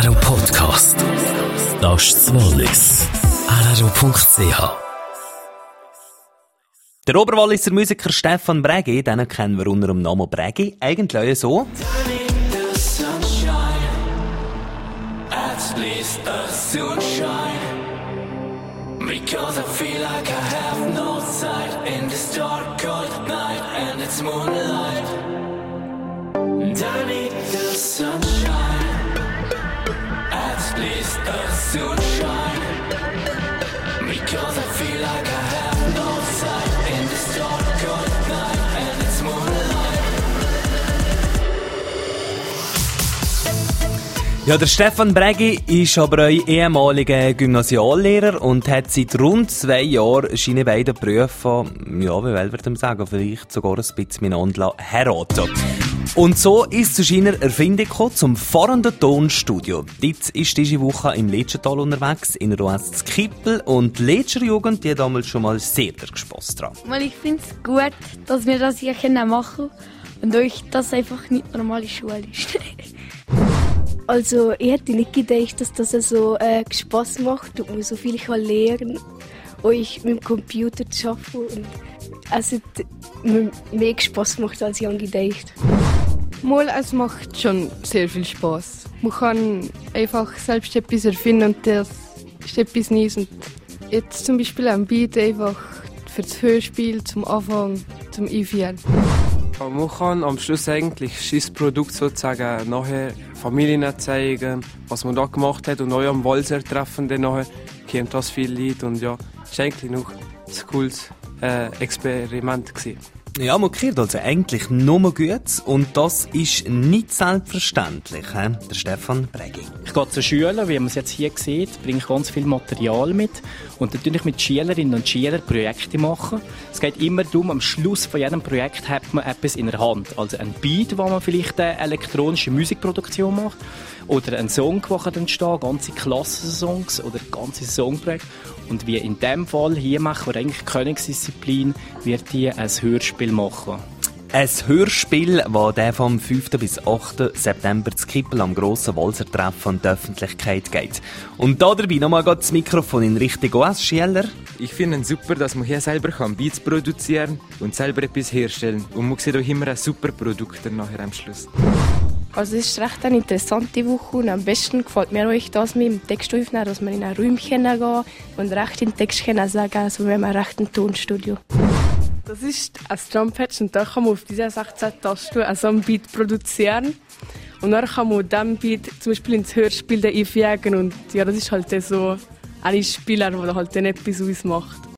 RRO Podcast. Das ist das Wallis. RRO.ch. Der Oberwalliser Musiker Stefan Brägi, den kennen wir unter dem Namen Brägi, eigentlich so. Because I feel like I have no sight in this dark cold night and it's moonlight and I need the sunshine, at least the sunshine. Because I feel like I have no sight in this dark cold night and it's moonlight. Ja, der Stefan Brägi ist aber ein ehemaliger Gymnasiallehrer und hat seit rund 2 Jahren seine beiden Berufe, ja, wie will man sagen, vielleicht sogar ein bisschen miteinander heiraten. Und so ist es zu seiner Erfindung gekommen, zum fahrenden Tonstudio. Dort ist diese Woche im Letschental unterwegs, in der OS Kippel, und die Letscher Jugend, die hat damals schon mal sehr Spass dran. Ich finde es gut, dass wir das hier machen können und euch das einfach nicht normale Schule ist. Also ich hätte nicht gedacht, dass das so Spass macht und man so viel lernen kann, euch mit dem Computer zu arbeiten. Und es hat mir mehr Spass gemacht, als ich gedacht. Es macht schon sehr viel Spass. Man kann einfach selbst etwas erfinden und das ist etwas Neues. Und jetzt zum Beispiel ein Beat einfach für das Hörspiel zum Anfang, zum Einführen. Man kann am Schluss eigentlich das Produkt sozusagen nachher Familien zeigen, was man da gemacht hat, und auch am Walser-Treffen dann nachher kommt das viel Lied, und ja, es war eigentlich noch ein cooles Experiment gewesen. Ja, man hört also eigentlich nur Gutes, und das ist nicht selbstverständlich, he? Der Stefan Brägi. Ich gehe zu Schülern, wie man es jetzt hier sieht, bringe ich ganz viel Material mit und natürlich mit Schülerinnen und Schülern Projekte machen. Es geht immer darum, am Schluss von jedem Projekt hat man etwas in der Hand. Also ein Beat, wo man vielleicht eine elektronische Musikproduktion macht, oder ein Song, der entstehen, ganze Klassensongs oder ganze Songprojekte. Und wie in dem Fall hier machen wir eigentlich Königsdisziplin, wird hier ein Hörspiel machen. Ein Hörspiel, das der vom 5. bis 8. September zu Kippel am grossen Walser Treffen an die Öffentlichkeit geht. Und da dabei nochmal das Mikrofon in Richtung OS-Schüler. Ich finde es super, dass man hier selber Beats produzieren und selber etwas herstellen. Und man sieht auch immer ein super Produkt nachher am Schluss. Also es ist recht eine interessante Woche und am besten gefällt mir euch das mit dem Text aufnehmen, dass man in ein Räumchen gehen und recht den Text sagen, also wir haben ein recht Tonstudio. Das ist ein Drumpad und da kann man auf dieser 16 Tasten so ein Beat produzieren. Und dann kann man diesen Beat zum Beispiel ins Hörspiel einfügen, und ja, das ist halt so ein Spieler, der halt dann etwas ausmacht.